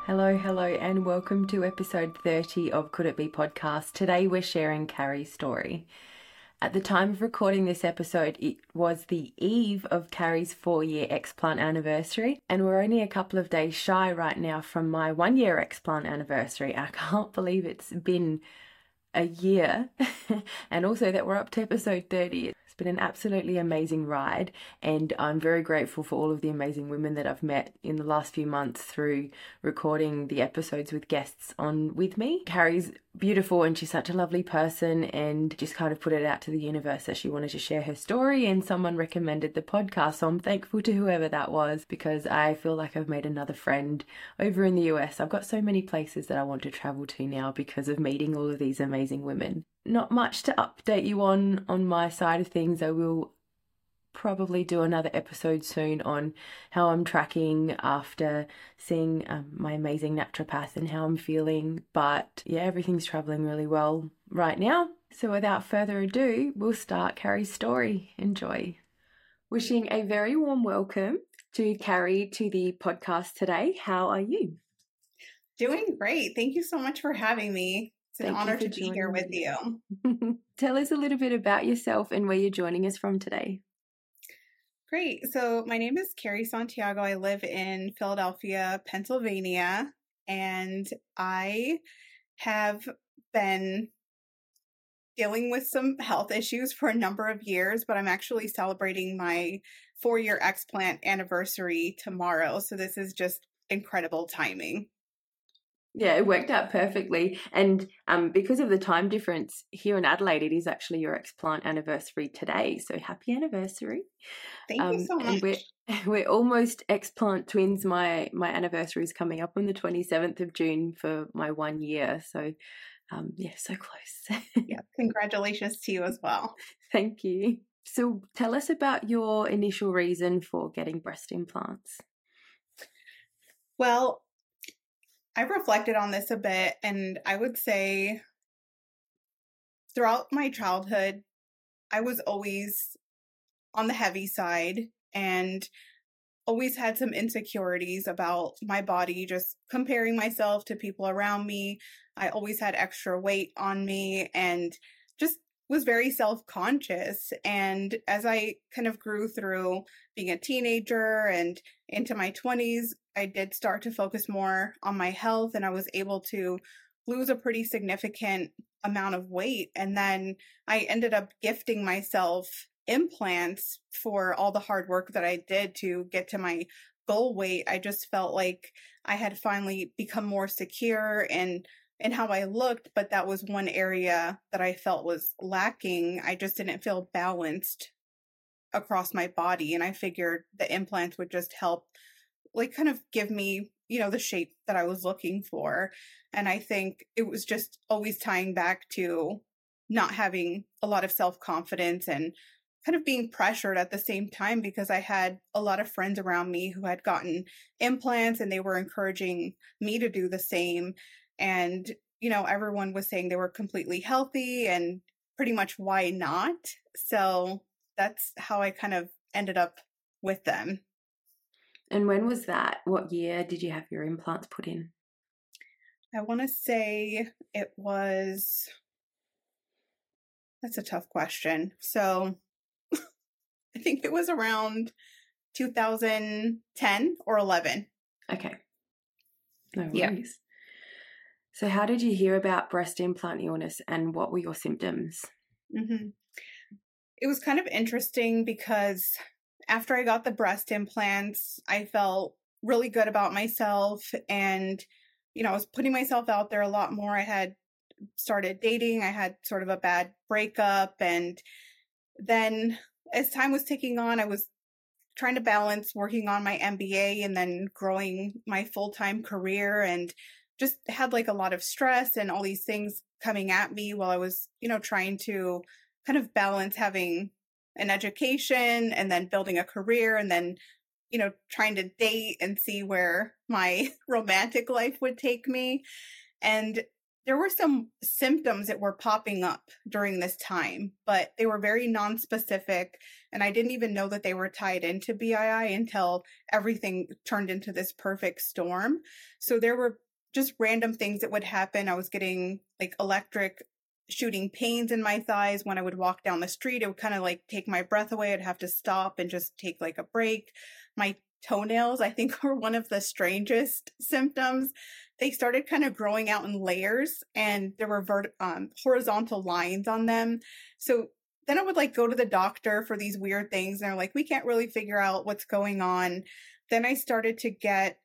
Hello, and welcome to episode 30 of Could It Be podcast. Today we're sharing Carrie's story. At the time of recording this episode, it was the eve of Carrie's 4-year explant anniversary, and we're only a couple of days shy right now from my 1-year explant anniversary. I can't believe it's been a year, and also that we're up to episode 30. It's been an absolutely amazing ride, and I'm very grateful for all of the amazing women that I've met in the last few months through recording the episodes with guests on with me. Carrie's beautiful and she's such a lovely person, and just kind of put it out to the universe that she wanted to share her story, and someone recommended the podcast, so I'm thankful to whoever that was, because I feel like I've made another friend over in the US. I've got so many places that I want to travel to now because of meeting all of these amazing women. Not much to update you on my side of things. I will probably do another episode soon on how I'm tracking after seeing my amazing naturopath and how I'm feeling. But yeah, everything's traveling really well right now. So without further ado, we'll start Carrie's story. Enjoy. Wishing a very warm welcome to Carrie to the podcast today. How are you? Doing great. Thank you so much for having me. It's an honor to be here with you. Tell us a little bit about yourself and where you're joining us from today. Great. So my name is Carrie Santiago. I live in Philadelphia, Pennsylvania, and I have been dealing with some health issues for a number of years, but I'm actually celebrating my 4-year explant anniversary tomorrow. So this is just incredible timing. Yeah, it worked out perfectly. And because of the time difference here in Adelaide, it is actually your explant anniversary today. So happy anniversary. Thank you so much. And we're almost explant twins. My anniversary is coming up on the 27th of June for my 1 year. So yeah, so close. Yeah, congratulations to you as well. Thank you. So tell us about your initial reason for getting breast implants. Well, I've reflected on this a bit, and I would say throughout my childhood, I was always on the heavy side and always had some insecurities about my body, just comparing myself to people around me. I always had extra weight on me and just was very self-conscious. And as I kind of grew through being a teenager and into my 20s, I did start to focus more on my health, and I was able to lose a pretty significant amount of weight. And then I ended up gifting myself implants for all the hard work that I did to get to my goal weight. I just felt like I had finally become more secure in how I looked, but that was one area that I felt was lacking. I just didn't feel balanced across my body, and I figured the implants would just help, like, kind of give me, the shape that I was looking for. And I think it was just always tying back to not having a lot of self-confidence and kind of being pressured at the same time, because I had a lot of friends around me who had gotten implants and they were encouraging me to do the same. And, everyone was saying they were completely healthy and pretty much why not? So that's how I kind of ended up with them. And when was that? What year did you have your implants put in? I want to say it was, that's a tough question. So I think it was around 2010 or 11. Okay. No worries. Yeah. So how did you hear about breast implant illness and what were your symptoms? Mm-hmm. It was kind of interesting because after I got the breast implants, I felt really good about myself, and, I was putting myself out there a lot more. I had started dating. I had sort of a bad breakup. And then as time was ticking on, I was trying to balance working on my MBA and then growing my full-time career, and just had like a lot of stress and all these things coming at me while I was, trying to kind of balance having an education and then building a career and then, trying to date and see where my romantic life would take me. And there were some symptoms that were popping up during this time, but they were very non-specific, and I didn't even know that they were tied into BII until everything turned into this perfect storm. So there were just random things that would happen. I was getting like electric shooting pains in my thighs when I would walk down the street. It would kind of like take my breath away. I'd have to stop and just take like a break. My toenails, I think, were one of the strangest symptoms. They started kind of growing out in layers, and there were horizontal lines on them. So then I would like go to the doctor for these weird things, and they're like, we can't really figure out what's going on. Then I started to get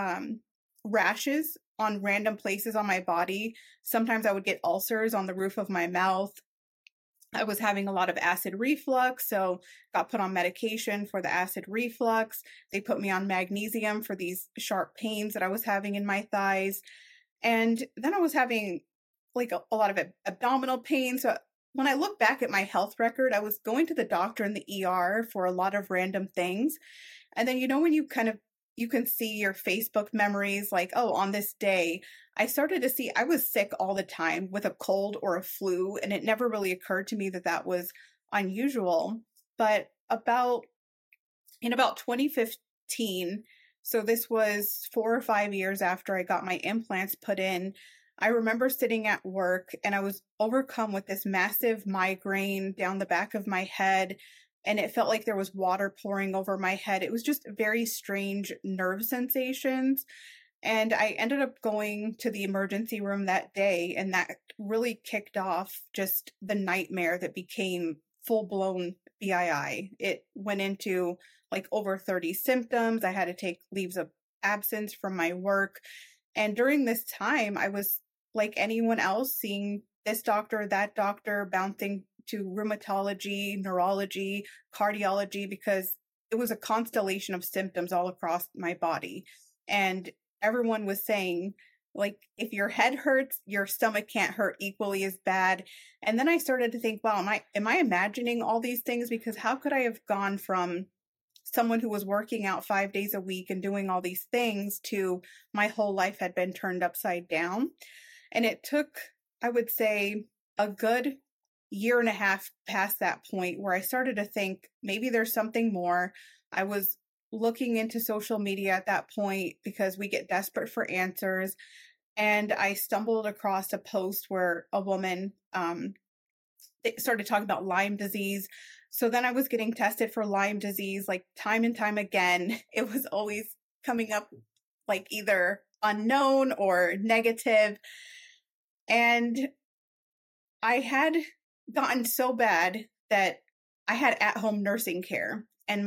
rashes on random places on my body. Sometimes I would get ulcers on the roof of my mouth. I was having a lot of acid reflux, so got put on medication for the acid reflux. They put me on magnesium for these sharp pains that I was having in my thighs. And then I was having like a lot of abdominal pain. So when I look back at my health record, I was going to the doctor in the ER for a lot of random things. And then, when you can see your Facebook memories, like, oh, on this day, I started to see I was sick all the time with a cold or a flu, and it never really occurred to me that that was unusual. But in about 2015, so this was 4 or 5 years after I got my implants put in, I remember sitting at work and I was overcome with this massive migraine down the back of my head. And it felt like there was water pouring over my head. It was just very strange nerve sensations. And I ended up going to the emergency room that day, and that really kicked off just the nightmare that became full-blown BII. It went into like over 30 symptoms. I had to take leaves of absence from my work. And during this time, I was like anyone else, seeing this doctor, that doctor, bouncing to rheumatology, neurology, cardiology, because it was a constellation of symptoms all across my body. And everyone was saying, like, if your head hurts, your stomach can't hurt equally as bad. And then I started to think, wow, am I imagining all these things? Because how could I have gone from someone who was working out 5 days a week and doing all these things to my whole life had been turned upside down? And it took, I would say, a good year and a half past that point where I started to think maybe there's something more. I was looking into social media at that point because we get desperate for answers. And I stumbled across a post where a woman started talking about Lyme disease. So then I was getting tested for Lyme disease like time and time again. It was always coming up like either unknown or negative. And I had gotten so bad that I had at-home nursing care, and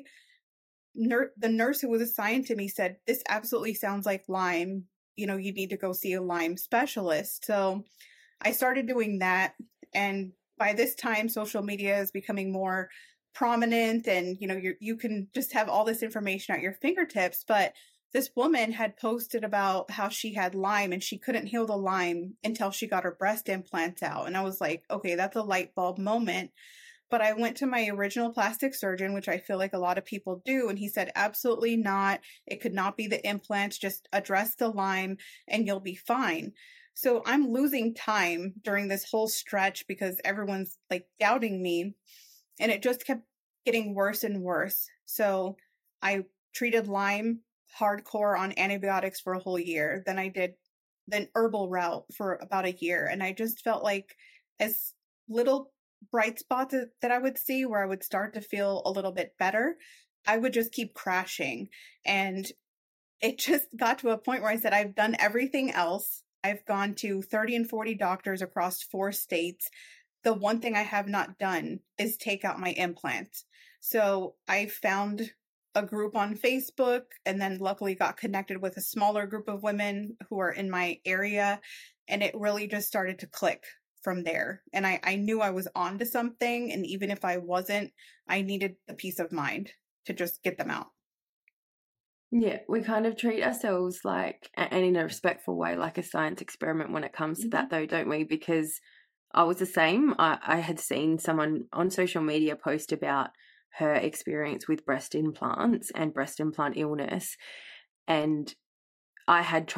the nurse who was assigned to me said, this absolutely sounds like Lyme. You need to go see a Lyme specialist. So I started doing that. And by this time, social media is becoming more prominent, and you can just have all this information at your fingertips. But this woman had posted about how she had Lyme and she couldn't heal the Lyme until she got her breast implants out. And I was like, okay, that's a light bulb moment. But I went to my original plastic surgeon, which I feel like a lot of people do. And he said, absolutely not. It could not be the implants. Just address the Lyme and you'll be fine. So I'm losing time during this whole stretch because everyone's like doubting me. And it just kept getting worse and worse. So I treated Lyme hardcore on antibiotics for a whole year. Then I did the herbal route for about a year. And I just felt like as little bright spots that I would see where I would start to feel a little bit better, I would just keep crashing. And it just got to a point where I said, I've done everything else. I've gone to 30 and 40 doctors across 4 states. The one thing I have not done is take out my implants. So I found a group on Facebook, and then luckily got connected with a smaller group of women who are in my area. And it really just started to click from there. And I knew I was onto something. And even if I wasn't, I needed the peace of mind to just get them out. Yeah, we kind of treat ourselves like, and in a respectful way, like a science experiment when it comes to that though, don't we? Because I was the same. I had seen someone on social media post about her experience with breast implants and breast implant illness. And I had tried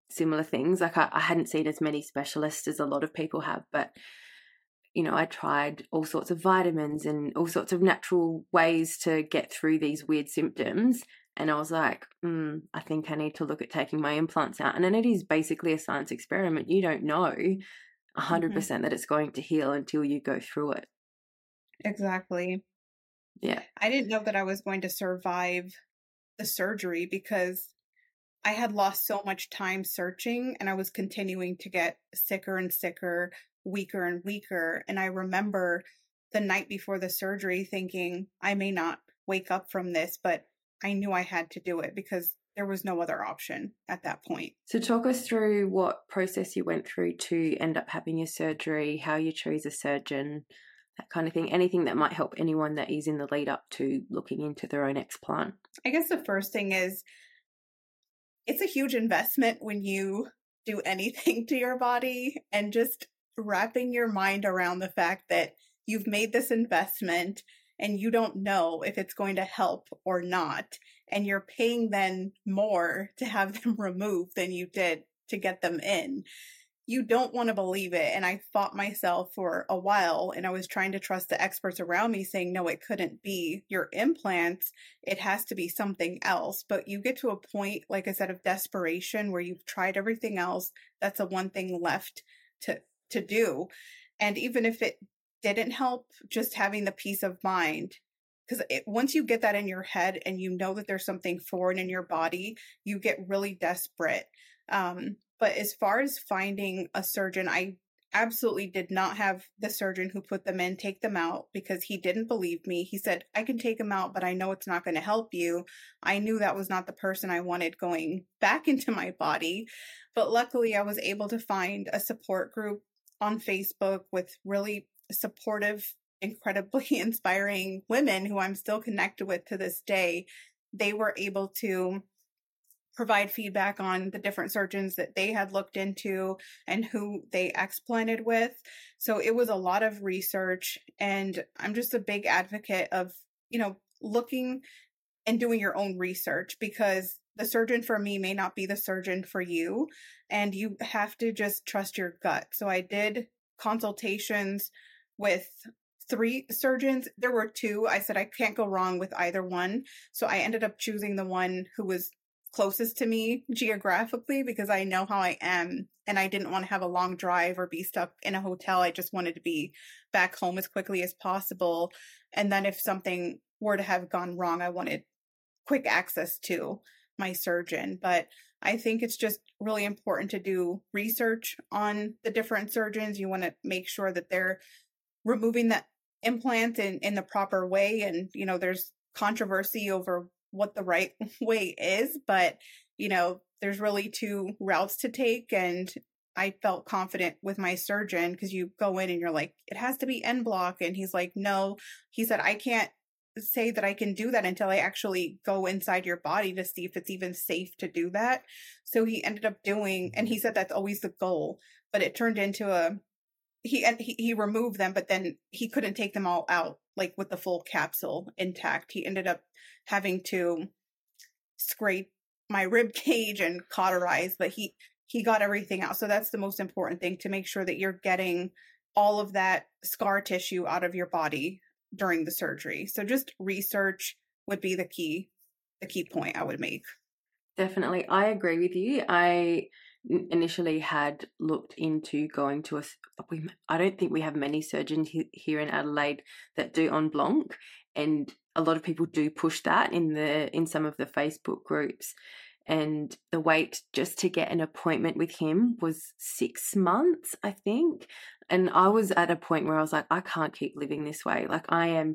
similar things. Like I hadn't seen as many specialists as a lot of people have, but you know, I tried all sorts of vitamins and all sorts of natural ways to get through these weird symptoms. And I was like, I think I need to look at taking my implants out. And then it is basically a science experiment. You don't know 100% that it's going to heal until you go through it. Exactly. Yeah. I didn't know that I was going to survive the surgery because I had lost so much time searching, and I was continuing to get sicker and sicker, weaker and weaker. And I remember the night before the surgery thinking, I may not wake up from this, but I knew I had to do it because there was no other option at that point. So talk us through what process you went through to end up having your surgery, how you chose a surgeon, that kind of thing. Anything that might help anyone that is in the lead up to looking into their own explant. I guess the first thing is, it's a huge investment when you do anything to your body, and just wrapping your mind around the fact that you've made this investment and you don't know if it's going to help or not. And you're paying then more to have them removed than you did to get them in. You don't want to believe it. And I fought myself for a while, and I was trying to trust the experts around me saying, no, it couldn't be your implants. It has to be something else. But you get to a point, like I said, of desperation where you've tried everything else. That's the one thing left to do. And even if it didn't help, just having the peace of mind, because once you get that in your head and you know that there's something foreign in your body, you get really desperate. But as far as finding a surgeon, I absolutely did not have the surgeon who put them in take them out, because he didn't believe me. He said, I can take them out, but I know it's not going to help you. I knew that was not the person I wanted going back into my body. But luckily, I was able to find a support group on Facebook with really supportive, incredibly inspiring women who I'm still connected with to this day. They were able to provide feedback on the different surgeons that they had looked into and who they explanted with. So it was a lot of research, and I'm just a big advocate of, looking and doing your own research, because the surgeon for me may not be the surgeon for you, and you have to just trust your gut. So I did consultations with 3 surgeons. There were 2. I said I can't go wrong with either one. So I ended up choosing the one who was closest to me geographically, because I know how I am, and I didn't want to have a long drive or be stuck in a hotel. I just wanted to be back home as quickly as possible. And then if something were to have gone wrong, I wanted quick access to my surgeon. But I think it's just really important to do research on the different surgeons. You want to make sure that they're removing the implant in the proper way. And, there's controversy over what the right way is, but there's really 2 routes to take, and I felt confident with my surgeon, because you go in and you're like, it has to be en bloc, and he's like, no. He said, I can't say that I can do that until I actually go inside your body to see if it's even safe to do that. So he ended up doing, and he said that's always the goal, but it turned into he removed them, but then he couldn't take them all out, like with the full capsule intact. He ended up having to scrape my rib cage and cauterize, but he got everything out. So that's the most important thing, to make sure that you're getting all of that scar tissue out of your body during the surgery. So just research would be the key point I would make. Definitely. I agree with you. I initially had looked into going to I don't think we have many surgeons here in Adelaide that do en blanc, and a lot of people do push that in some of the Facebook groups. And the wait just to get an appointment with him was 6 months, I think. And I was at a point where I was like, I can't keep living this way. Like my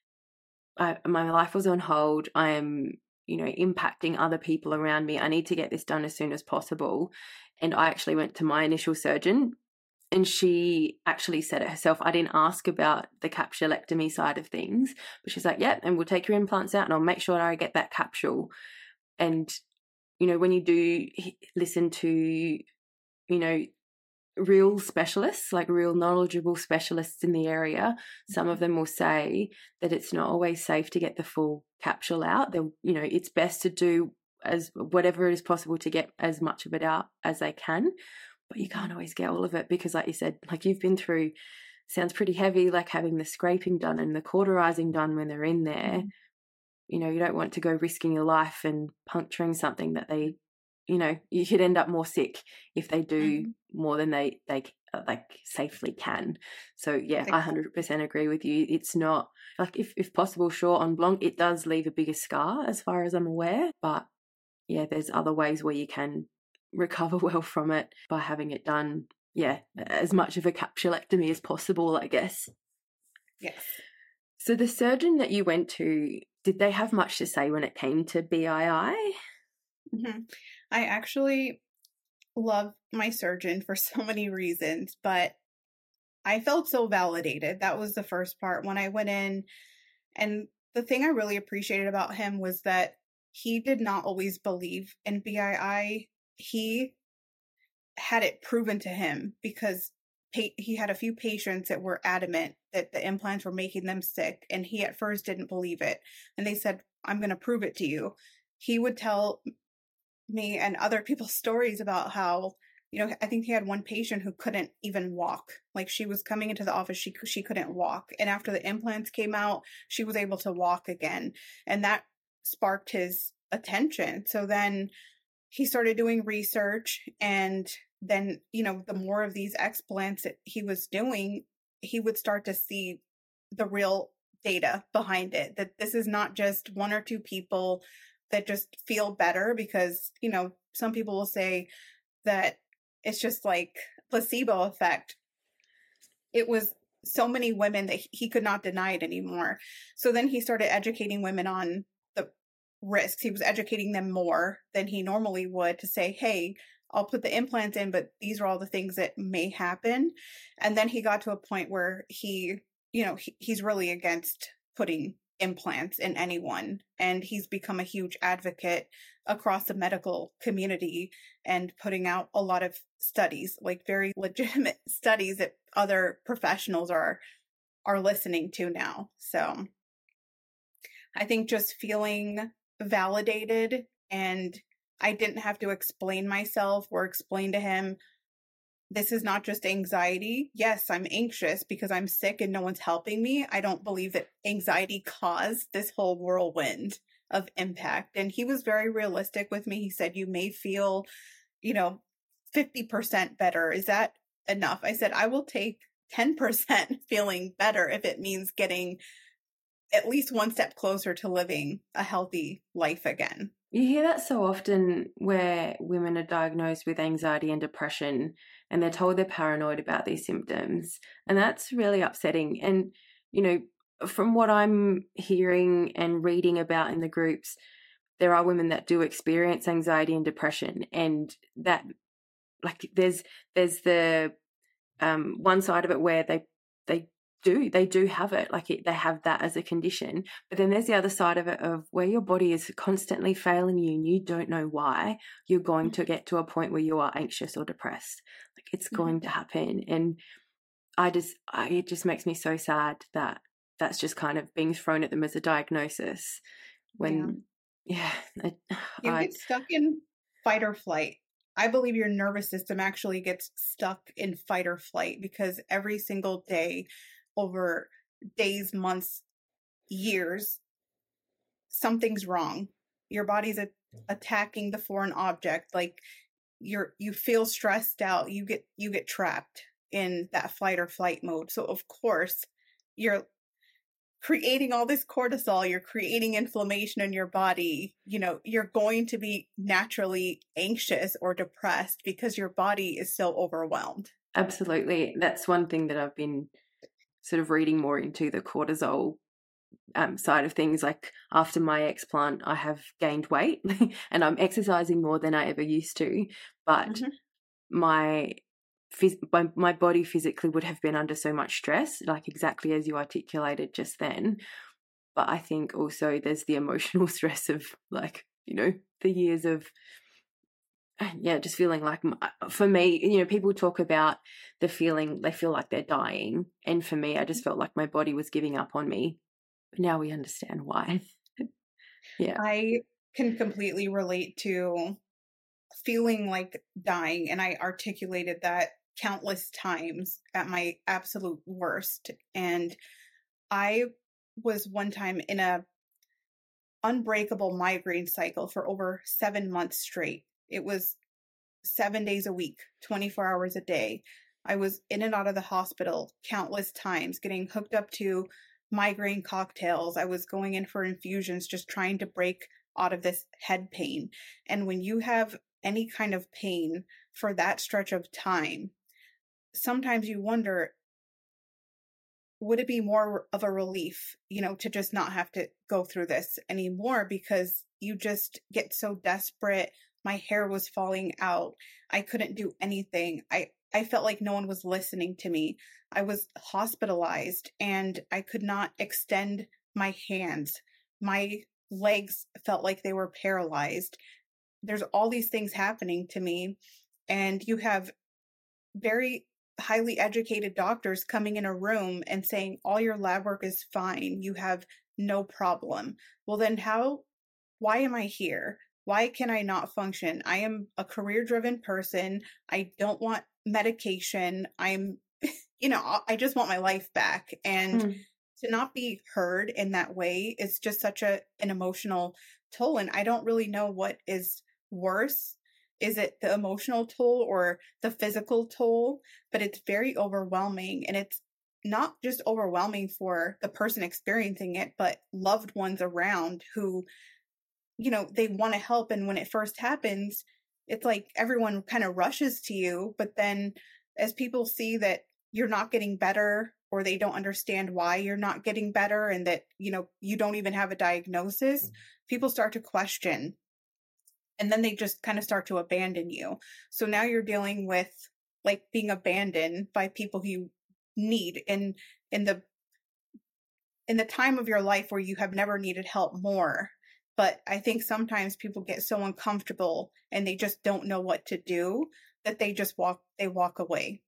life was on hold. I am impacting other people around me. I need to get this done as soon as possible. And I actually went to my initial surgeon, and she actually said it herself. I didn't ask about the capsulectomy side of things, but she's like, yeah, and we'll take your implants out and I'll make sure I get that capsule. And, when you do listen to, real specialists, like real knowledgeable specialists in the area, some of them will say that it's not always safe to get the full capsule out. It's best to do as whatever is possible to get as much of it out as they can. But you can't always get all of it because, like you said, like you've been through, sounds pretty heavy, like having the scraping done and the cauterizing done when they're in there. You know, you don't want to go risking your life and puncturing something that they, you know, you could end up more sick if they do more than they like safely can. So yeah, I 100% agree with you. It's not like, if possible, sure, en blanc it does leave a bigger scar as far as I'm aware, but yeah, there's other ways where you can recover well from it by having it done, as much of a capsulectomy as possible, I guess. Yes. So the surgeon that you went to, did they have much to say when it came to BII? Mm-hmm. I actually love my surgeon for so many reasons, but I felt so validated. That was the first part when I went in. And the thing I really appreciated about him was that he did not always believe in BII. He had it proven to him because he had a few patients that were adamant that the implants were making them sick, and he at first didn't believe it. And they said, I'm going to prove it to you. He would tell me and other people's stories about how, you know, I think he had one patient who couldn't even walk. Like, she was coming into the office, she couldn't walk. And after the implants came out, she was able to walk again. And that sparked his attention. So then he started doing research, and then, you know, the more of these explants that he was doing, he would start to see the real data behind it, that this is not just one or two people that just feel better, because, you know, some people will say that it's just like placebo effect. It was so many women that he could not deny it anymore. So then he started educating women on the risks. He was educating them more than he normally would, to say, hey, I'll put the implants in, but these are all the things that may happen. And then he got to a point where he's really against putting implants in anyone. And he's become a huge advocate across the medical community and putting out a lot of studies, like very legitimate studies that other professionals are listening to now. So I think just feeling validated, and I didn't have to explain myself or explain to him, this is not just anxiety. Yes, I'm anxious because I'm sick and no one's helping me. I don't believe that anxiety caused this whole whirlwind of impact. And he was very realistic with me. He said, you may feel, 50% better. Is that enough? I said, I will take 10% feeling better if it means getting at least one step closer to living a healthy life again. You hear that so often where women are diagnosed with anxiety and depression and they're told they're paranoid about these symptoms. And that's really upsetting. And, from what I'm hearing and reading about in the groups, there are women that do experience anxiety and depression, and that, like, there's the one side of it where they do have it, like they have that as a condition, but then there's the other side of it, of where your body is constantly failing you and you don't know why. You're going to get to a point where you are anxious or depressed. Like, it's going to happen. And it just makes me so sad that that's just kind of being thrown at them as a diagnosis when you get stuck in fight or flight. I believe your nervous system actually gets stuck in fight or flight because every single day, over days, months, years, something's wrong. Your body's attacking the foreign object. Like, you feel stressed out. You get trapped in that fight or flight mode. So of course you're creating all this cortisol, you're creating inflammation in your body. You're going to be naturally anxious or depressed because your body is so overwhelmed. Absolutely. That's one thing that I've been sort of reading more into, the cortisol side of things. Like, after my explant, I have gained weight and I'm exercising more than I ever used to, but my body physically would have been under so much stress, like exactly as you articulated just then. But I think also there's the emotional stress of, like, the years of just feeling like, for me, people talk about the feeling they feel like they're dying, and for me, I just felt like my body was giving up on me. But now we understand why. I can completely relate to feeling like dying. And I articulated that countless times at my absolute worst. And I was one time in a unbreakable migraine cycle for over 7 months straight. It was 7 days a week, 24 hours a day. I was in and out of the hospital countless times, getting hooked up to migraine cocktails. I was going in for infusions, just trying to break out of this head pain. And when you have any kind of pain for that stretch of time, sometimes you wonder, would it be more of a relief, to just not have to go through this anymore, because you just get so desperate. My hair was falling out. I couldn't do anything. I felt like no one was listening to me. I was hospitalized and I could not extend my hands. My legs felt like they were paralyzed. There's all these things happening to me, and you have very highly educated doctors coming in a room and saying all your lab work is fine, you have no problem. Well, then why am I here? Why can I not function? I am a career driven person. I don't want medication. I'm I just want my life back. And to not be heard in that way is just such an emotional toll. And I don't really know what is worse. Is it the emotional toll or the physical toll? But it's very overwhelming. And it's not just overwhelming for the person experiencing it, but loved ones around who, they want to help. And when it first happens, it's like everyone kind of rushes to you. But then as people see that you're not getting better, or they don't understand why you're not getting better, and that, you don't even have a diagnosis, people start to question. And then they just kind of start to abandon you. So now you're dealing with like being abandoned by people who you need in the time of your life where you have never needed help more. But I think sometimes people get so uncomfortable and they just don't know what to do that they walk away.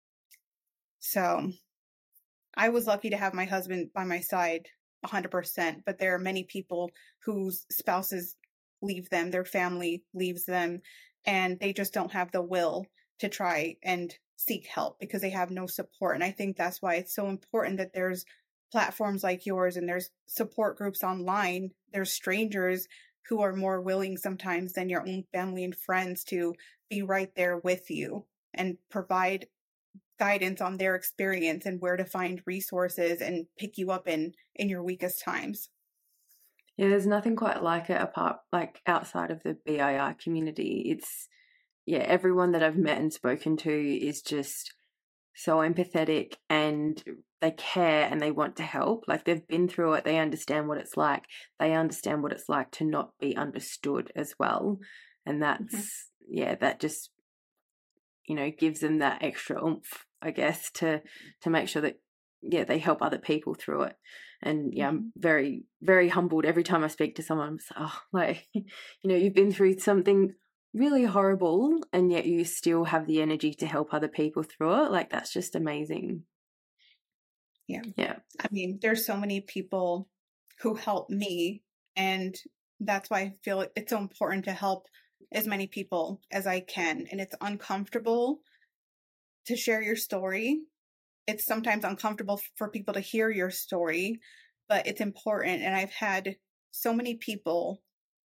So I was lucky to have my husband by my side 100%, but there are many people whose spouses leave them, their family leaves them, and they just don't have the will to try and seek help because they have no support. And I think that's why it's so important that there's platforms like yours and there's support groups online. There's strangers who are more willing sometimes than your own family and friends to be right there with you and provide guidance on their experience and where to find resources and pick you up in your weakest times. Yeah, there's nothing quite like it outside of the BIR community. It's, everyone that I've met and spoken to is just so empathetic, and they care and they want to help. Like, they've been through it. They understand what it's like. They understand what it's like to not be understood as well. And that's, that just, gives them that extra oomph, I guess, to make sure that, they help other people through it. And I'm very, very humbled every time I speak to someone. I'm like, you've been through something really horrible and yet you still have the energy to help other people through it. Like, that's just amazing. Yeah. I mean, there's so many people who help me, and that's why I feel it's so important to help as many people as I can. And it's uncomfortable to share your story. It's sometimes uncomfortable for people to hear your story, but it's important. And I've had so many people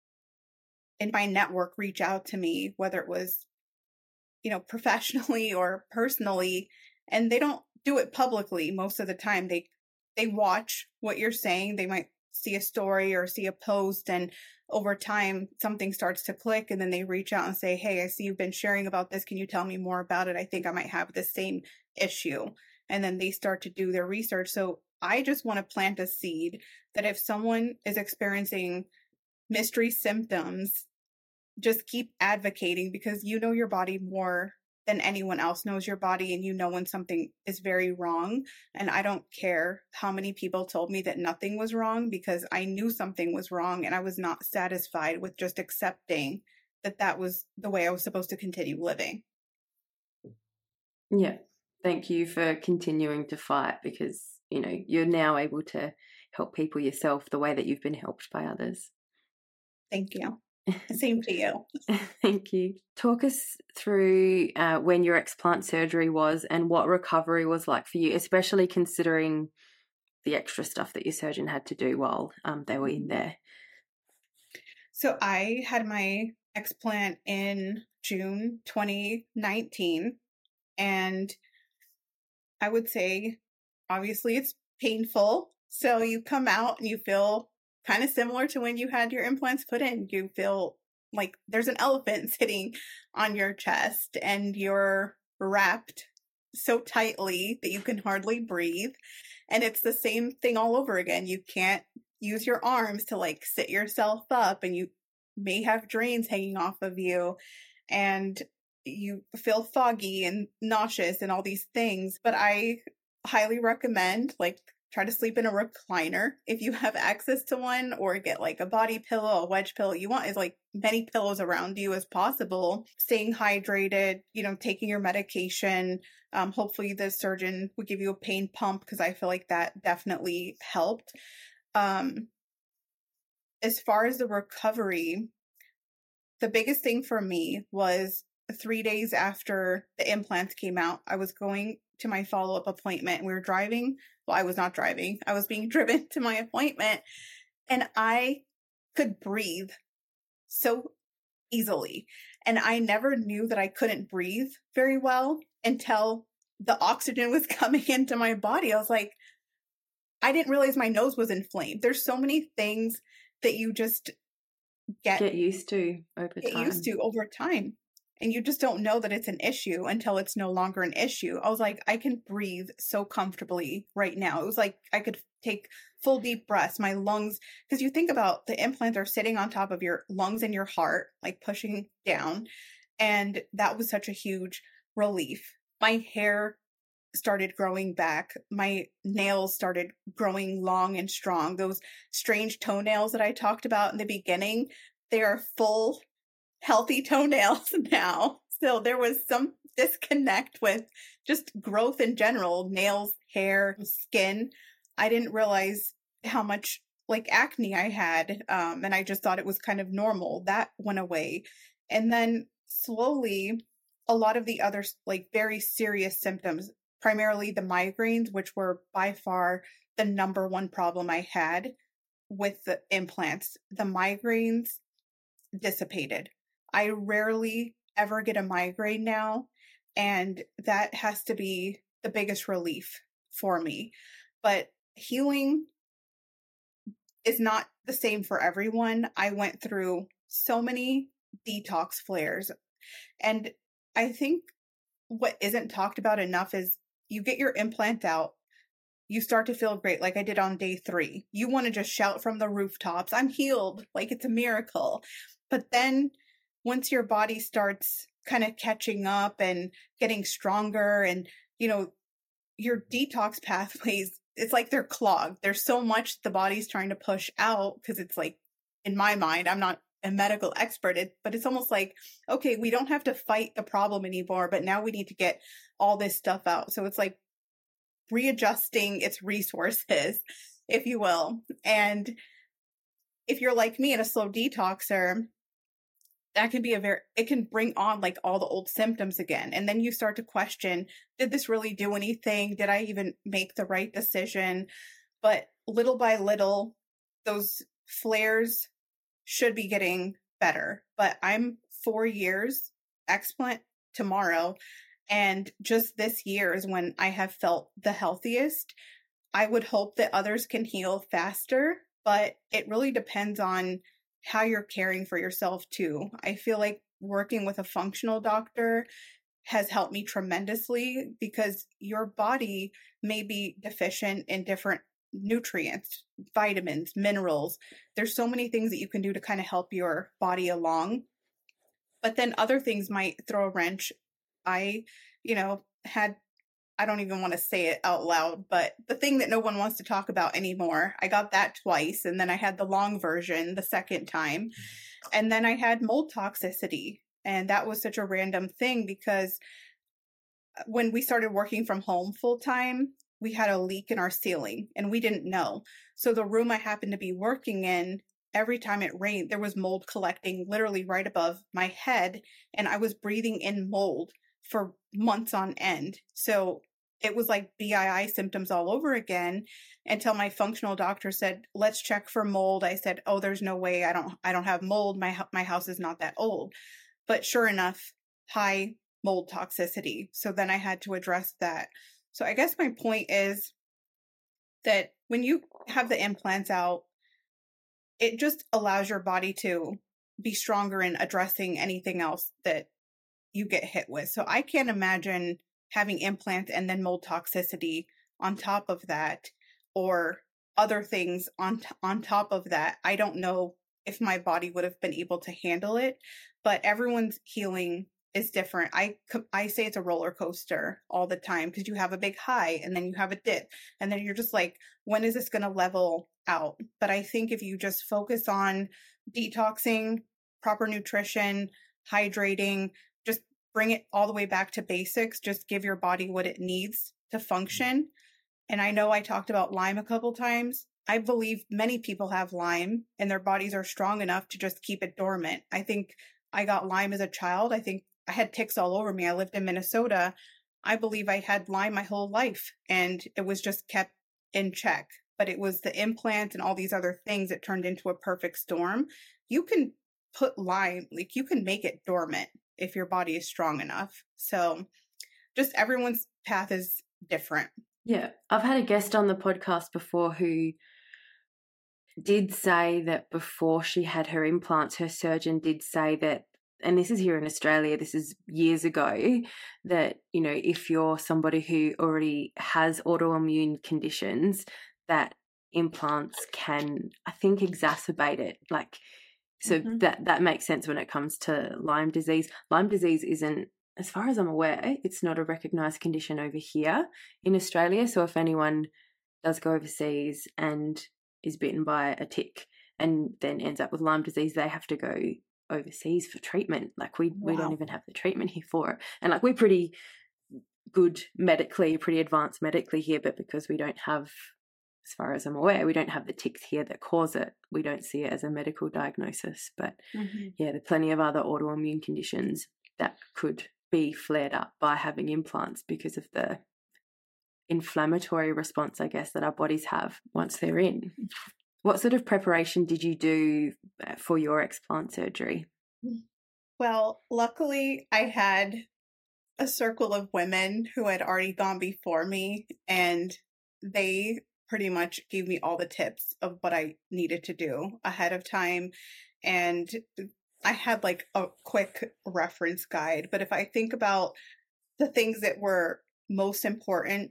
in my network reach out to me, whether it was, professionally or personally, and they don't do it publicly most of the time. They watch what you're saying. They might see a story or see a post, and over time something starts to click, and then they reach out and say, hey, I see you've been sharing about this. Can you tell me more about it? I think I might have the same issue. And then they start to do their research. So I just want to plant a seed that if someone is experiencing mystery symptoms, just keep advocating, because you know your body more than anyone else knows your body, and when something is very wrong. And I don't care how many people told me that nothing was wrong, because I knew something was wrong, and I was not satisfied with just accepting that was the way I was supposed to continue living. Yeah. Thank you for continuing to fight, because, you're now able to help people yourself the way that you've been helped by others. Thank you. Same to you. Thank you. Talk us through when your explant surgery was and what recovery was like for you, especially considering the extra stuff that your surgeon had to do while they were in there. So I had my explant in June 2019, and I would say, obviously, it's painful. So you come out and you feel kind of similar to when you had your implants put in. You feel like there's an elephant sitting on your chest and you're wrapped so tightly that you can hardly breathe. And it's the same thing all over again. You can't use your arms to like sit yourself up, and you may have drains hanging off of you, and you feel foggy and nauseous and all these things. But I highly recommend like try to sleep in a recliner if you have access to one, or get like a body pillow, a wedge pillow. You want is like many pillows around you as possible. Staying hydrated, taking your medication. Hopefully the surgeon would give you a pain pump, because I feel like that definitely helped. As far as the recovery, the biggest thing for me was 3 days after the implants came out, I was going to my follow-up appointment. We were driving. Well, I was not driving. I was being driven to my appointment, and I could breathe so easily. And I never knew that I couldn't breathe very well until the oxygen was coming into my body. I was like, I didn't realize my nose was inflamed. There's so many things that you just get used to over time. And you just don't know that it's an issue until it's no longer an issue. I was like, I can breathe so comfortably right now. It was like I could take full deep breaths. My lungs, because you think about the implants are sitting on top of your lungs and your heart, like pushing down. And that was such a huge relief. My hair started growing back. My nails started growing long and strong. Those strange toenails that I talked about in the beginning, they are full, healthy toenails now. So there was some disconnect with just growth in general, nails, hair, skin. I didn't realize how much like acne I had. And I just thought it was kind of normal. That went away. And then slowly, a lot of the other like very serious symptoms, primarily the migraines, which were by far the number one problem I had with the implants, the migraines dissipated. I rarely ever get a migraine now, and that has to be the biggest relief for me. But healing is not the same for everyone. I went through so many detox flares, and I think what isn't talked about enough is you get your implant out, you start to feel great, like I did on day 3. You want to just shout from the rooftops, I'm healed, like it's a miracle. But then once your body starts kind of catching up and getting stronger, and, your detox pathways, it's like they're clogged. There's so much the body's trying to push out, because it's like, in my mind, I'm not a medical expert, but it's almost like, okay, we don't have to fight the problem anymore, but now we need to get all this stuff out. So it's like readjusting its resources, if you will. And if you're like me and a slow detoxer, that can be it can bring on like all the old symptoms again. And then you start to question, did this really do anything? Did I even make the right decision? But little by little, those flares should be getting better. But I'm 4 years explant tomorrow. And just this year is when I have felt the healthiest. I would hope that others can heal faster, but it really depends on how you're caring for yourself too. I feel like working with a functional doctor has helped me tremendously, because your body may be deficient in different nutrients, vitamins, minerals. There's so many things that you can do to kind of help your body along. But then other things might throw a wrench. I don't even want to say it out loud, but the thing that no one wants to talk about anymore, I got that twice. And then I had the long version the second time. And then I had mold toxicity. And that was such a random thing, because when we started working from home full time, we had a leak in our ceiling and we didn't know. So the room I happened to be working in, every time it rained, there was mold collecting literally right above my head, and I was breathing in mold for months on end. So it was like BII symptoms all over again until my functional doctor said, "Let's check for mold." I said, "Oh, there's no way. I don't have mold. My house is not that old." But sure enough, high mold toxicity. So then I had to address that. So I guess my point is that when you have the implants out, it just allows your body to be stronger in addressing anything else that you get hit with. So I can't imagine having implants and then mold toxicity on top of that, or other things on top of that. I don't know if my body would have been able to handle it, but everyone's healing is different. I say it's a roller coaster all the time, because you have a big high and then you have a dip, and then you're just like, when is this going to level out? But I think if you just focus on detoxing, proper nutrition, hydrating, just bring it all the way back to basics, just give your body what it needs to function. And I know I talked about Lyme a couple times. I believe many people have Lyme and their bodies are strong enough to just keep it dormant. I think I got Lyme as a child. I think I had ticks all over me. I lived in Minnesota. I believe I had Lyme my whole life, and it was just kept in check. But it was the implants and all these other things that turned into a perfect storm. You can put Lyme, like you can make it dormant if your body is strong enough. So just everyone's path is different. Yeah. I've had a guest on the podcast before who did say that before she had her implants, her surgeon did say that, and this is here in Australia, this is years ago, that, you know, if you're somebody who already has autoimmune conditions, that implants can, I think, exacerbate it. Like, so that makes sense when it comes to Lyme disease. Lyme disease isn't, as far as I'm aware, it's not a recognised condition over here in Australia. So if anyone does go overseas and is bitten by a tick and then ends up with Lyme disease, they have to go overseas for treatment. Like we don't even have the treatment here for it. And like we're pretty good medically, pretty advanced medically here, but because we don't have, as far as I'm aware, we don't have the ticks here that cause it, we don't see it as a medical diagnosis. But yeah, there are plenty of other autoimmune conditions that could be flared up by having implants because of the inflammatory response, I guess, that our bodies have once they're in. What sort of preparation did you do for your explant surgery? Well, luckily I had a circle of women who had already gone before me, and they pretty much gave me all the tips of what I needed to do ahead of time. And I had like a quick reference guide, but if I think about the things that were most important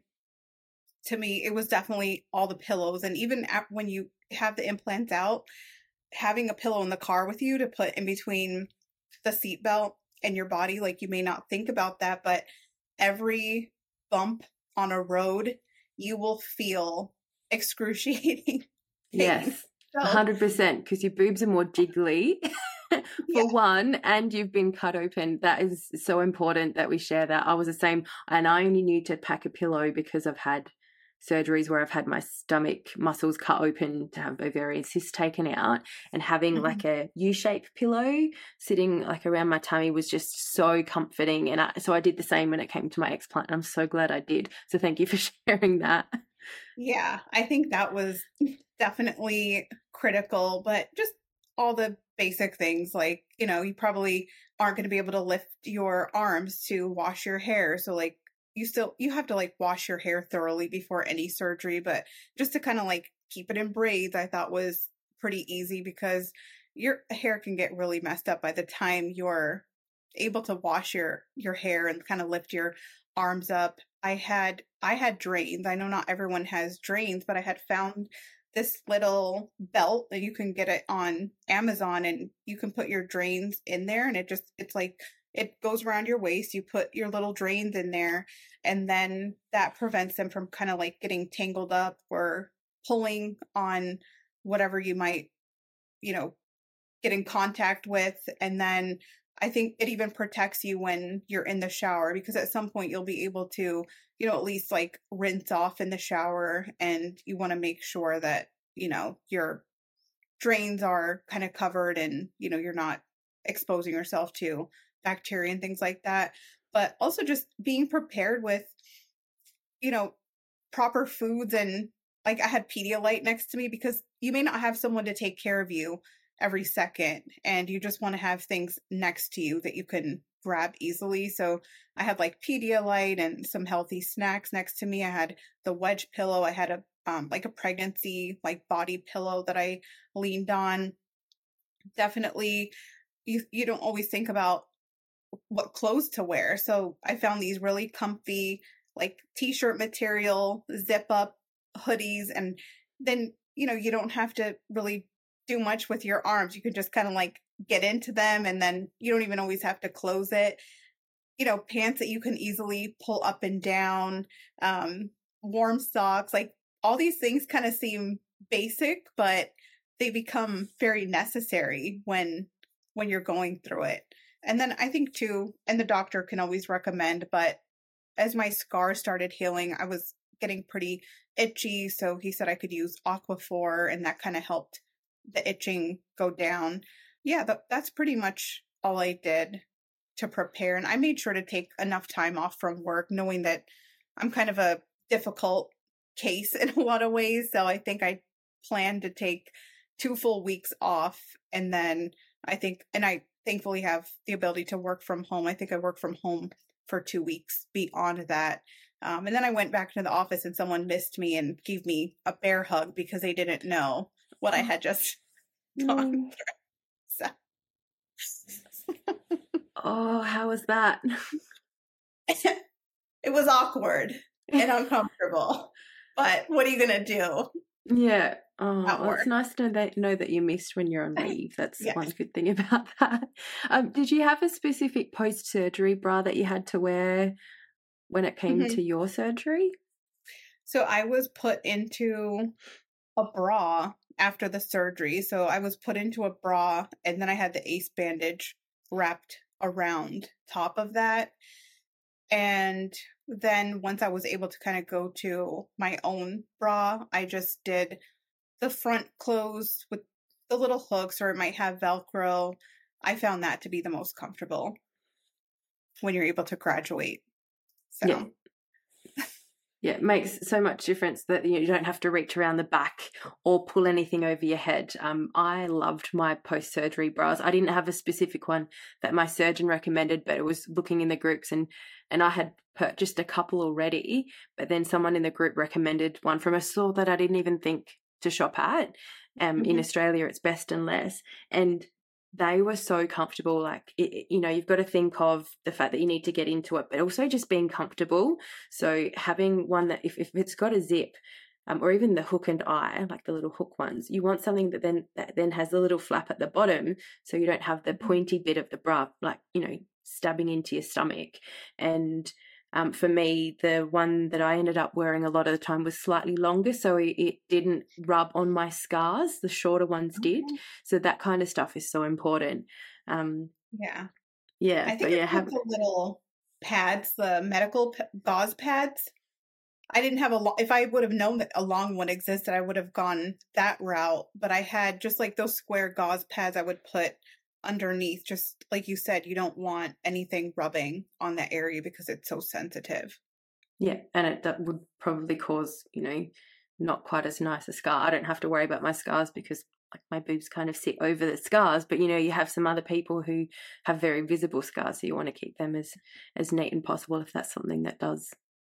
to me, it was definitely all the pillows. And even when you have the implants out, having a pillow in the car with you to put in between the seatbelt and your body, like you may not think about that, but every bump on a road, you will feel excruciating pain. Yes, 100%, because your boobs are more jiggly for one, and you've been cut open. That is so important that we share that. I was the same, and I only knew to pack a pillow because I've had surgeries where I've had my stomach muscles cut open to have ovarian cysts taken out, and having like a U-shaped pillow sitting like around my tummy was just so comforting. And so I did the same when it came to my explant. I'm so glad I did. So thank you for sharing that. Yeah, I think that was definitely critical, but just all the basic things, like, you know, you probably aren't going to be able to lift your arms to wash your hair. So like you have to like wash your hair thoroughly before any surgery, but just to kind of like keep it in braids, I thought was pretty easy, because your hair can get really messed up by the time you're able to wash your hair and kind of lift your arms up. I had drains. I know not everyone has drains, but I had found this little belt that you can get it on Amazon, and you can put your drains in there, and it's like it goes around your waist. You put your little drains in there, and then that prevents them from kind of like getting tangled up or pulling on whatever you might, you know, get in contact with. And then I think it even protects you when you're in the shower, because at some point you'll be able to, you know, at least like rinse off in the shower, and you want to make sure that, you know, you're drains are kind of covered and, you're not exposing yourself to bacteria and things like that. But also just being prepared with, proper foods, and like I had Pedialyte next to me because you may not have someone to take care of you every second and you just want to have things next to you that you can grab easily. So I had like Pedialyte and some healthy snacks next to me. I had the wedge pillow. I had a like a pregnancy like body pillow that I leaned on. Definitely you don't always think about what clothes to wear. So I found these really comfy like t-shirt material, zip up hoodies, and then you don't have to really do much with your arms. You can just kind of like get into them, and then you don't even always have to close it. Pants that you can easily pull up and down, warm socks, like all these things kind of seem basic, but they become very necessary when you're going through it. And then I think too, and the doctor can always recommend, but as my scars started healing, I was getting pretty itchy. So he said I could use Aquaphor, and that kind of helped the itching go down. Yeah, that's pretty much all I did to prepare. And I made sure to take enough time off from work, knowing that I'm kind of a difficult case in a lot of ways. So I think I planned to take 2 full weeks off. And then I thankfully have the ability to work from home. I think I worked from home for 2 weeks beyond that. And then I went back to the office and someone missed me and gave me a bear hug because they didn't know what I had just gone through. So. Oh, how was that? It was awkward and uncomfortable, but what are you going to do? Yeah. Oh, well, it's nice to know that you missed when you're on leave. That's one good thing about that. Did you have a specific post-surgery bra that you had to wear when it came to your surgery? So I was put into a bra after the surgery. So I was put into a bra, and then I had the ACE bandage wrapped around top of that. And then once I was able to kind of go to my own bra, I just did the front close with the little hooks, or it might have Velcro. I found that to be the most comfortable when you're able to graduate. So. Yeah. Yeah, it makes so much difference that you don't have to reach around the back or pull anything over your head. I loved my post-surgery bras. I didn't have a specific one that my surgeon recommended, but it was looking in the groups, and I had purchased a couple already, but then someone in the group recommended one from a store that I didn't even think to shop at. In Australia, it's Best and Less, and they were so comfortable. Like, you've got to think of the fact that you need to get into it, but also just being comfortable. So having one that if it's got a zip, or even the hook and eye, like the little hook ones, you want something that then has a little flap at the bottom, so you don't have the pointy bit of the bra, like, stabbing into your stomach. And for me, the one that I ended up wearing a lot of the time was slightly longer, so it didn't rub on my scars. The shorter ones did. So that kind of stuff is so important. Yeah. Yeah. I think have the little pads, the medical gauze pads. I didn't have if I would have known that a long one existed, I would have gone that route. But I had just like those square gauze pads I would put underneath, just like you said, you don't want anything rubbing on that area because it's so sensitive. Yeah, and that would probably cause, not quite as nice a scar. I don't have to worry about my scars because like my boobs kind of sit over the scars, but you have some other people who have very visible scars, so you want to keep them as neat and possible if that's something that does,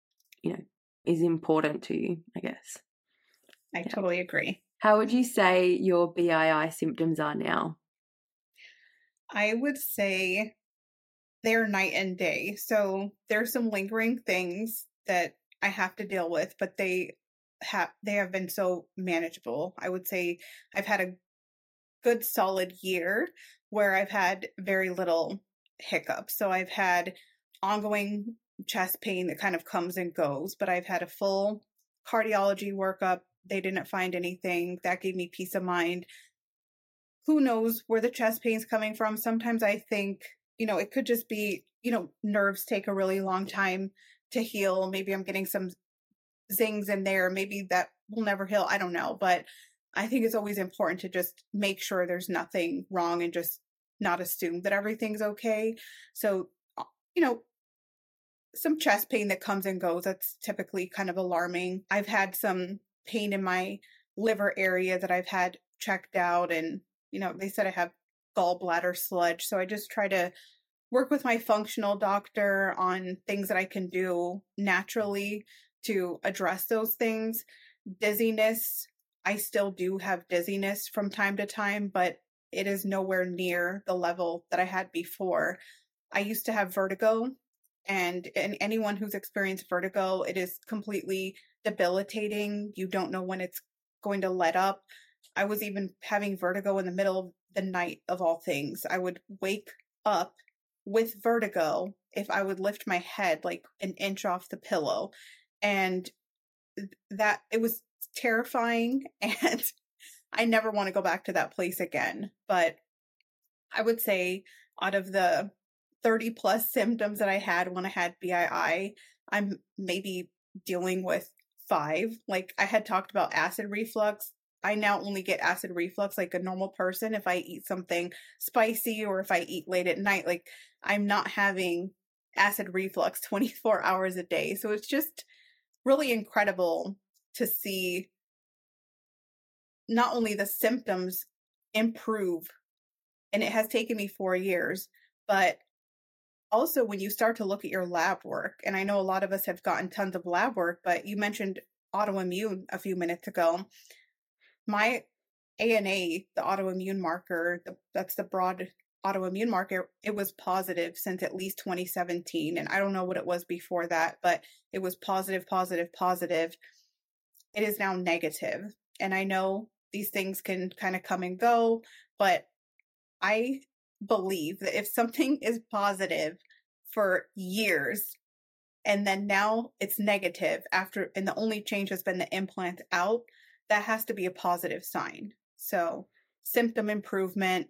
is important to you, I guess. I totally agree. How would you say your BII symptoms are now? I would say they're night and day. So there's some lingering things that I have to deal with, but they have been so manageable. I would say I've had a good solid year where I've had very little hiccups. So I've had ongoing chest pain that kind of comes and goes, but I've had a full cardiology workup. They didn't find anything. That gave me peace of mind. Who knows where the chest pain's coming from? Sometimes I think, it could just be, nerves take a really long time to heal. Maybe I'm getting some zings in there. Maybe that will never heal. I don't know. But I think it's always important to just make sure there's nothing wrong and just not assume that everything's okay. So, you know, some chest pain that comes and goes, that's typically kind of alarming. I've had some pain in my liver area that I've had checked out, and, they said I have gallbladder sludge. So I just try to work with my functional doctor on things that I can do naturally to address those things. Dizziness, I still do have dizziness from time to time, but it is nowhere near the level that I had before. I used to have vertigo, and anyone who's experienced vertigo, it is completely debilitating. You don't know when it's going to let up. I was even having vertigo in the middle of the night, of all things. I would wake up with vertigo if I would lift my head like an inch off the pillow. And that, it was terrifying, and I never want to go back to that place again. But I would say out of the 30 plus symptoms that I had when I had BII, I'm maybe dealing with 5. Like, I had talked about acid reflux. I now only get acid reflux like a normal person if I eat something spicy or if I eat late at night. Like, I'm not having acid reflux 24 hours a day. So it's just really incredible to see not only the symptoms improve, and it has taken me 4 years, but also when you start to look at your lab work, and I know a lot of us have gotten tons of lab work, but you mentioned autoimmune a few minutes ago. My ANA, the autoimmune marker, that's the broad autoimmune marker, it was positive since at least 2017. And I don't know what it was before that, but it was positive, positive, positive. It is now negative. And I know these things can kind of come and go, but I believe that if something is positive for years and then now it's negative and the only change has been the implant out, that has to be a positive sign. So symptom improvement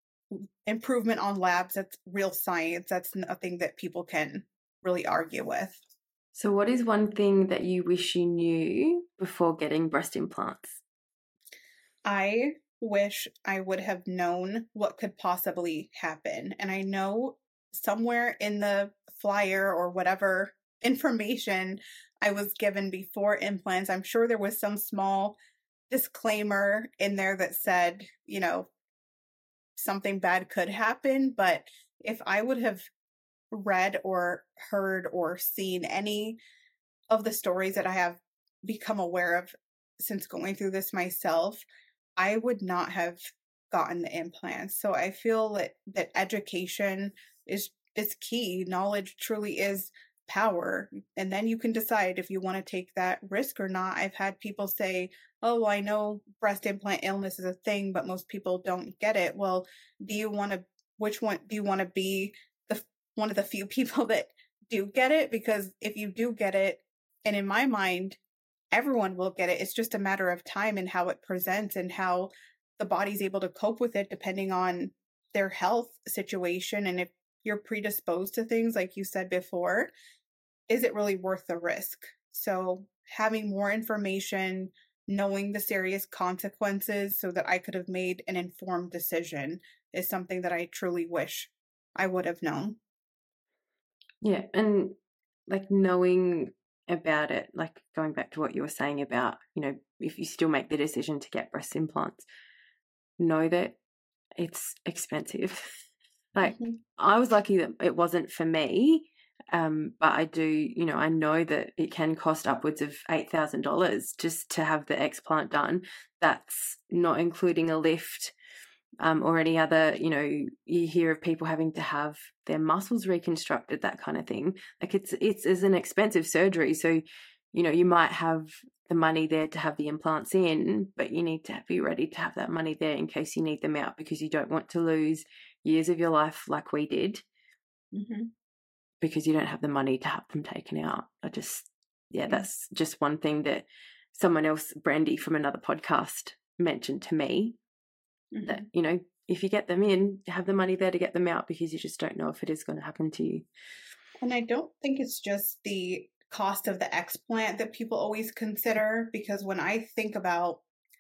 on labs, that's real science. That's nothing that people can really argue with. So what is one thing that you wish you knew before getting breast implants? I wish I would have known what could possibly happen. And I know somewhere in the flyer or whatever information I was given before implants, I'm sure there was some small disclaimer in there that said, something bad could happen. But if I would have read or heard or seen any of the stories that I have become aware of since going through this myself, I would not have gotten the implants. So I feel that education is key. Knowledge truly is power. And then you can decide if you want to take that risk or not. I've had people say, oh, I know breast implant illness is a thing, but most people don't get it. Well, which one do you want to be, one of the few people that do get it? Because if you do get it, and in my mind, everyone will get it. It's just a matter of time and how it presents and how the body's able to cope with it depending on their health situation. And if you're predisposed to things, like you said before, is it really worth the risk? So having more information, knowing the serious consequences so that I could have made an informed decision is something that I truly wish I would have known. Yeah, and like knowing about it, like going back to what you were saying about, if you still make the decision to get breast implants, know that it's expensive. I was lucky that it wasn't for me, but I do, I know that it can cost upwards of $8,000 just to have the explant done. That's not including a lift or any other, you hear of people having to have their muscles reconstructed, that kind of thing. Like it's an expensive surgery. So, you might have the money there to have the implants in, but you need to be ready to have that money there in case you need them out, because you don't want to lose years of your life like we did, because you don't have the money to have them taken out. That's just one thing that someone else, Brandy from another podcast, mentioned to me. That, if you get them in, have the money there to get them out, because you just don't know if it is going to happen to you. And I don't think it's just the cost of the explant that people always consider, because when I think about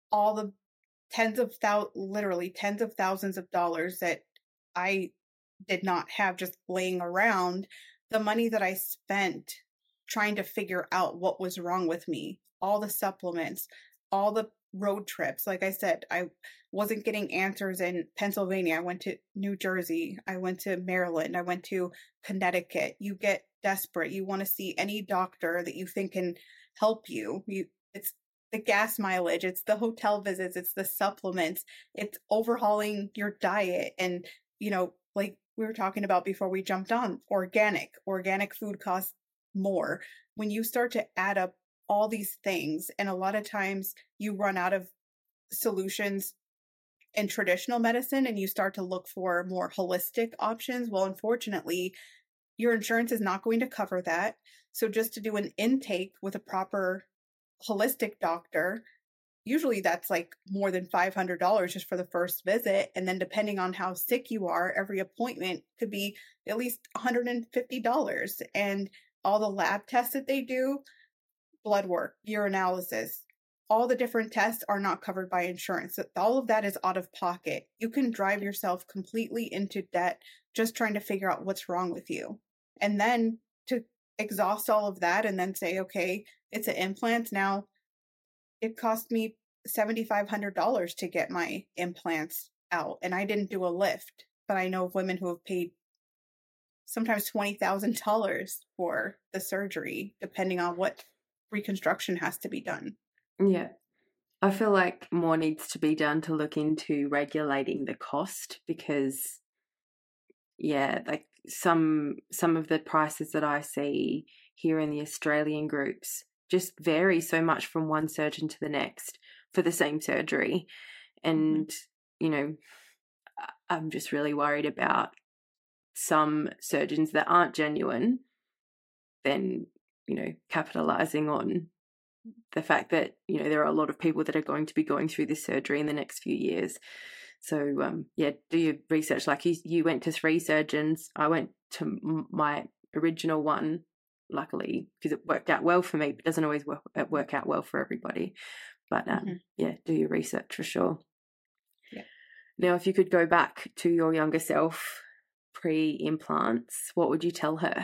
all the literally tens of thousands of dollars that I did not have just laying around, the money that I spent trying to figure out what was wrong with me, all the supplements, all the road trips. Like I said, I wasn't getting answers in Pennsylvania. I went to New Jersey. I went to Maryland. I went to Connecticut. You get desperate. You want to see any doctor that you think can help you. It's the gas mileage, it's the hotel visits, it's the supplements, it's overhauling your diet. And, like we were talking about before we jumped on, organic food costs more. When you start to add up all these things, and a lot of times you run out of solutions in traditional medicine and you start to look for more holistic options. Well, unfortunately, your insurance is not going to cover that. So just to do an intake with a proper holistic doctor, usually that's like more than $500 just for the first visit. And then depending on how sick you are, every appointment could be at least $150. And all the lab tests that they do, blood work, urinalysis, all the different tests are not covered by insurance. So all of that is out of pocket. You can drive yourself completely into debt just trying to figure out what's wrong with you. And then to exhaust all of that and then say, okay, it's an implant. Now it cost me $7,500 to get my implants out, and I didn't do a lift, but I know of women who have paid sometimes $20,000 for the surgery, depending on what reconstruction has to be done. Yeah. I feel like more needs to be done to look into regulating the cost, because like some of the prices that I see here in the Australian groups just vary so much from one surgeon to the next for the same surgery. And, I'm just really worried about some surgeons that aren't genuine, then, capitalizing on the fact that, there are a lot of people that are going to be going through this surgery in the next few years. So, do your research. Like you went to 3 surgeons. I went to my original one, luckily, because it worked out well for me, but it doesn't always work out well for everybody. But, do your research for sure. Yeah. Now, if you could go back to your younger self pre-implants, what would you tell her?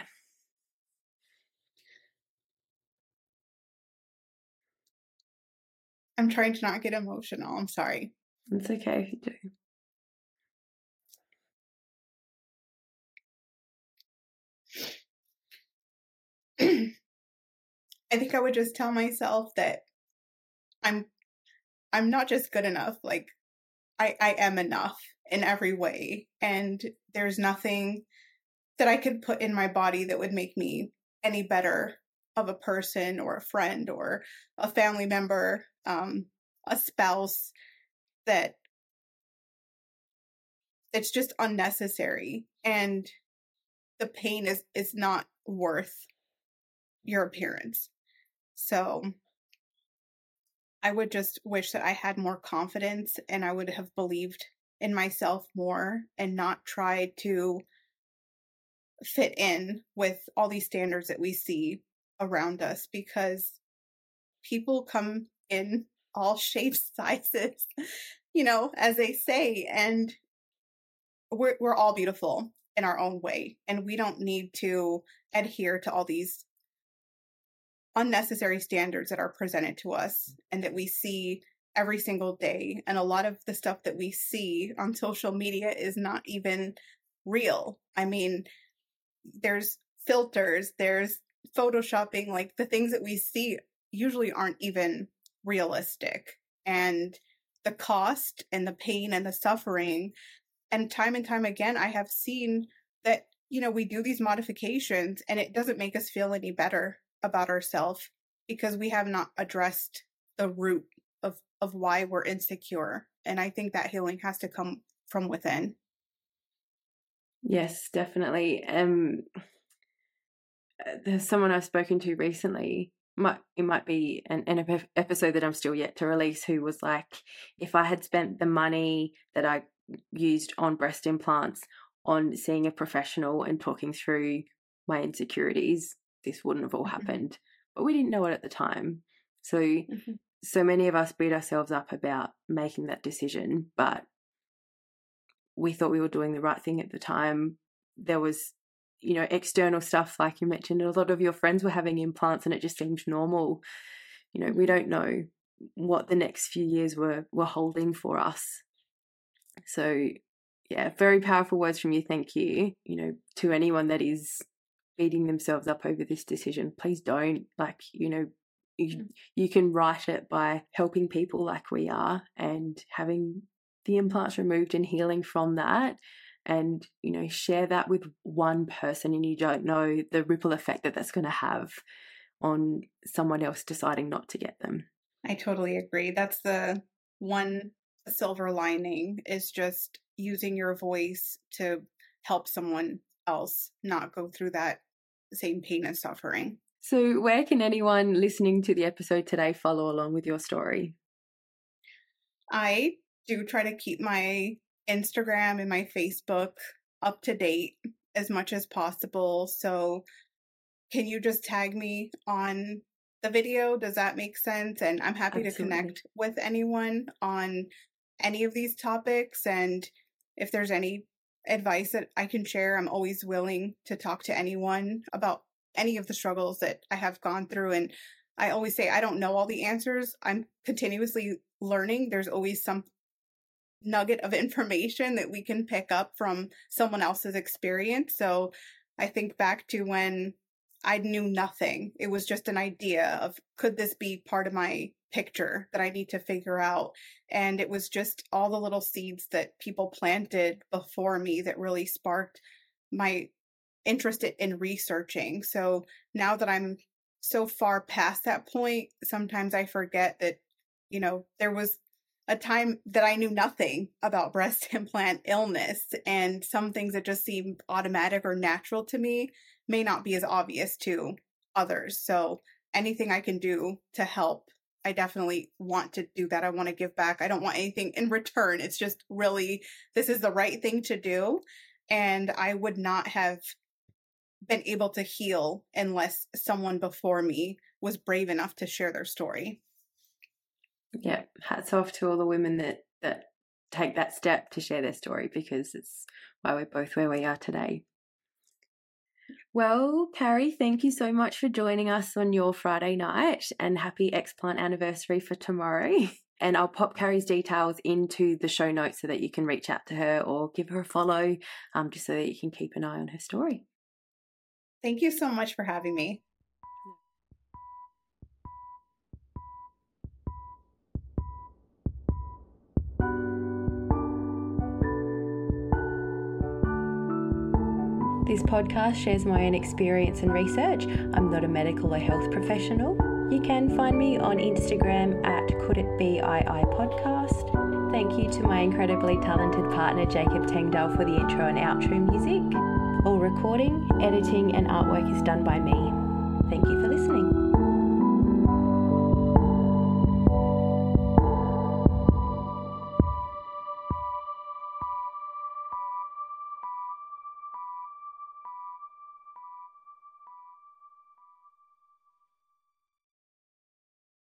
I'm trying to not get emotional. I'm sorry. It's okay if you do. I think I would just tell myself that I'm not just good enough. Like I am enough in every way. And there's nothing that I could put in my body that would make me any better of a person or a friend or a family member, a spouse, that it's just unnecessary. And the pain is not worth your appearance. So I would just wish that I had more confidence and I would have believed in myself more and not tried to fit in with all these standards that we see around us, because people come in all shapes, sizes, as they say, and we're all beautiful in our own way, and we don't need to adhere to all these unnecessary standards that are presented to us and that we see every single day. And a lot of the stuff that we see on social media is not even real. I mean, there's filters, there's photoshopping, like the things that we see usually aren't even realistic. And the cost and the pain and the suffering, and time again, I have seen that, we do these modifications and it doesn't make us feel any better about ourselves because we have not addressed the root of why we're insecure. And I think that healing has to come from within. Yes, definitely. There's someone I've spoken to recently, it might be an episode that I'm still yet to release, who was like, if I had spent the money that I used on breast implants on seeing a professional and talking through my insecurities, this wouldn't have all happened. But we didn't know it at the time. So so many of us beat ourselves up about making that decision, but we thought we were doing the right thing at the time. There was, external stuff, like you mentioned, a lot of your friends were having implants and it just seemed normal. We don't know what the next few years were holding for us. So, yeah, very powerful words from you. Thank you. To anyone that is beating themselves up over this decision, please don't. You can right it by helping people like we are and having the implants removed and healing from that, and share that with one person, and you don't know the ripple effect that that's going to have on someone else deciding not to get them. I totally agree. That's the one silver lining, is just using your voice to help someone else not go through that same pain and suffering. So where can anyone listening to the episode today follow along with your story? I do try to keep my Instagram and my Facebook up to date as much as possible. So can you just tag me on the video? Does that make sense? And I'm happy to connect with anyone on any of these topics. And if there's any advice that I can share, I'm always willing to talk to anyone about any of the struggles that I have gone through. And I always say I don't know all the answers. I'm continuously learning. There's always some nugget of information that we can pick up from someone else's experience. So I think back to when I knew nothing. It was just an idea of, could this be part of my picture that I need to figure out? And it was just all the little seeds that people planted before me that really sparked my interest in researching. So now that I'm so far past that point, sometimes I forget that, there was a time that I knew nothing about breast implant illness, and some things that just seem automatic or natural to me may not be as obvious to others. So anything I can do to help, I definitely want to do that. I want to give back. I don't want anything in return. It's just really, this is the right thing to do. And I would not have been able to heal unless someone before me was brave enough to share their story. Yeah, hats off to all the women that take that step to share their story, because it's why we're both where we are today. Well, Carrie, thank you so much for joining us on your Friday night, and happy explant anniversary for tomorrow. And I'll pop Carrie's details into the show notes so that you can reach out to her or give her a follow, just so that you can keep an eye on her story. Thank you so much for having me. This podcast shares my own experience and research. I'm not a medical or health professional. You can find me on Instagram at CouldItBeII Podcast. Thank you to my incredibly talented partner Jacob Tengdale for the intro and outro music. All recording, editing and artwork is done by me. Thank you for listening.